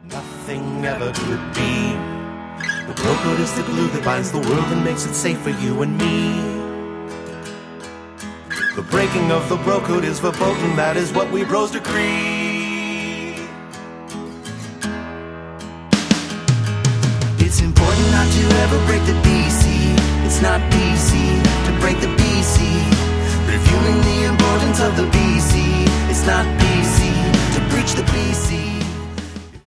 Nothing ever could be. The bro code is the glue that binds the world and makes it safe for you and me. The breaking of the bro code is verboten, that is what we bros decree. It's important not to ever break the BC. It's not PC to break the BC. Reviewing the importance of the BC. It's not BC to breach the BC.